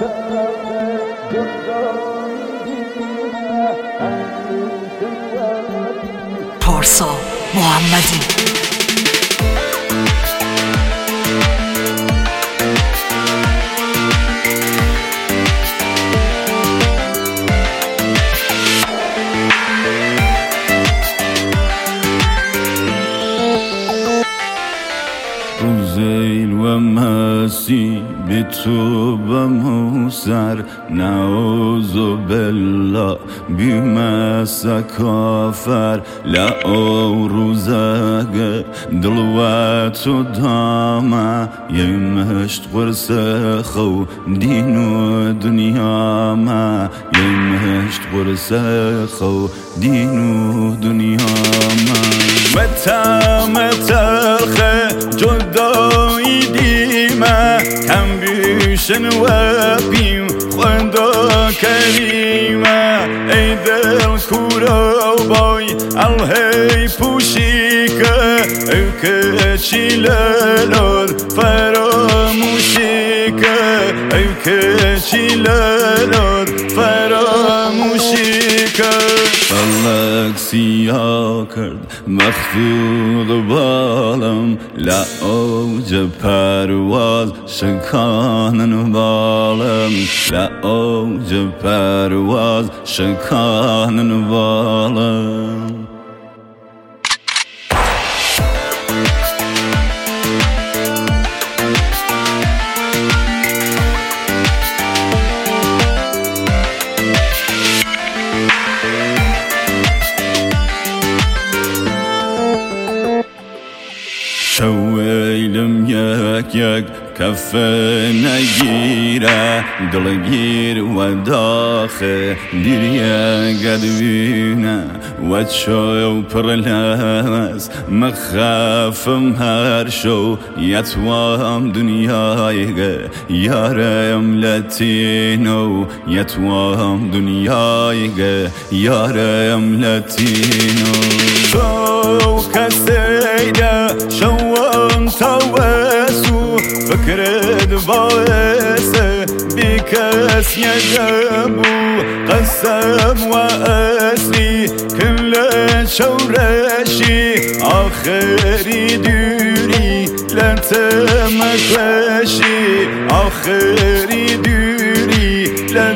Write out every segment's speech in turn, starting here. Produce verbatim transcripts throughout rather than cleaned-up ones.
پارسا محمدی. روزیل و مسیح به تو بموسر نعوذ بالله بمسا کافر لعو روزاق دلواتو داما يمشت قرص خو دين و دنيا ما يمشت قرص خو دين و دنيا ما متى متى الخير جدایی دیمه کم بیشن و بیم خدا کریمه ای دل کورا بای الهی پوشی که ای که چیلالار فراموشی که ای که چیلالار فراموشی که فلک سیاه کرد مخفوق بالم لعوج پرواز شکانن بالم لعوج پرواز شکانن بالم شویلم یک یک کفه نگیره دلگیر و داخل دیریه گدوینه و چو پرلس مخافم هر شو یتوام دنیای یارم لاتینو یتوام دنیای یارم لاتینو تو کسیده شوام توسو فكرت باعثة بكاس يجابو قسم وأسري كل شورشي آخري دوري لا تمكوشي آخري دوري لا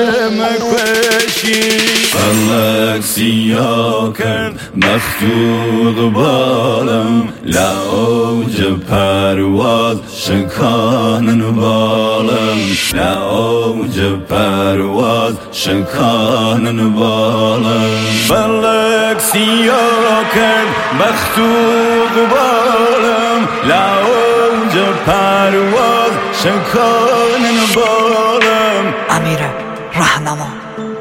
تمكوشي فلك سیاه کرد مخطوط بالم لعوج پرواز شکانن بالم لعوج پرواز شکانن بالم فلک سیاه کرد مخطوط بالم لعوج پرواز شکانن بالم. امیر رهنما.